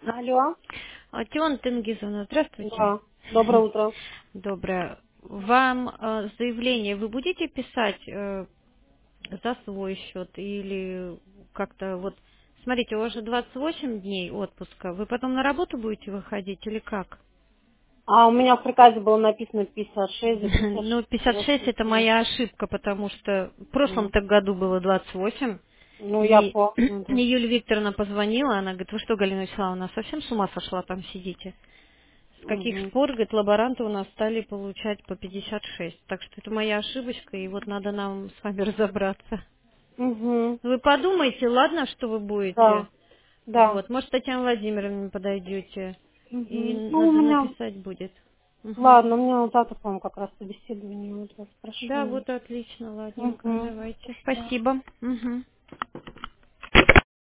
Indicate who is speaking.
Speaker 1: Алло.
Speaker 2: Тион Тенгизовна, здравствуйте.
Speaker 1: Да. Доброе утро.
Speaker 2: Доброе. Вам заявление вы будете писать за свой счет или как-то вот... Смотрите, у вас же 28 дней отпуска. Вы потом на работу будете выходить или как?
Speaker 1: А у меня в приказе было написано 56, за 56
Speaker 2: Ну, 56 это
Speaker 1: воскресенье.
Speaker 2: моя ошибка, потому что в
Speaker 1: М.
Speaker 2: прошлом-то году было 28.
Speaker 1: Ну, я
Speaker 2: И
Speaker 1: помню, да.
Speaker 2: Юлия Викторовна позвонила, она говорит, вы что, Галина Вячеславовна, совсем с ума сошла, там сидите? С каких
Speaker 1: Угу.
Speaker 2: пор, говорит, лаборанты у нас стали получать по 56. Так что это моя ошибочка, и вот надо нам с вами разобраться.
Speaker 1: Угу.
Speaker 2: Вы подумайте, ладно, что вы будете?
Speaker 1: Да. Да.
Speaker 2: Вот, может, Татьяна Владимировна подойдете, и
Speaker 1: Угу. Ну, у
Speaker 2: надо
Speaker 1: меня...
Speaker 2: написать будет. Мгм.
Speaker 1: Ладно, у меня завтра, по-моему, как раз собеседование. Вот вас
Speaker 2: Да,
Speaker 1: спрошу.
Speaker 2: вот отлично, ладненько,
Speaker 1: Угу.
Speaker 2: давайте.
Speaker 1: Да.
Speaker 2: Спасибо. Мгм.